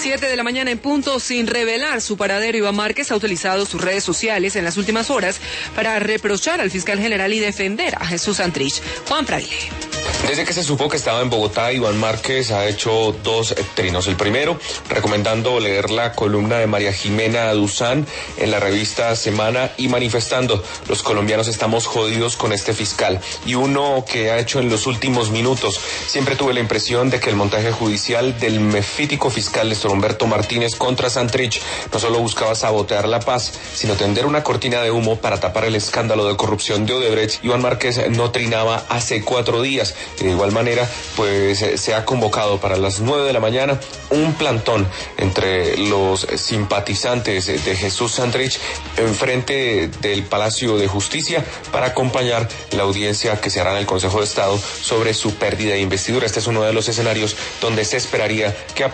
7 de la mañana en punto. Sin revelar su paradero, Iván Márquez ha utilizado sus redes sociales en las últimas horas para reprochar al fiscal general y defender a Jesús Santrich. Juan Fraile. Desde que se supo que estaba en Bogotá, Iván Márquez ha hecho dos trinos. El primero, recomendando leer la columna de María Jimena Duzán en la revista Semana y manifestando: los colombianos estamos jodidos con este fiscal. Y uno que ha hecho en los últimos minutos: siempre tuve la impresión de que el montaje judicial del mefítico fiscal Néstor Humberto Martínez contra Santrich no solo buscaba sabotear la paz, sino tender una cortina de humo para tapar el escándalo de corrupción de Odebrecht. Iván Márquez no trinaba hace 4 días. De igual manera, pues se ha convocado para las 9 de la mañana un plantón entre los simpatizantes de Jesús Santrich enfrente del Palacio de Justicia para acompañar la audiencia que se hará en el Consejo de Estado sobre su pérdida de investidura. Este es uno de los escenarios donde se esperaría que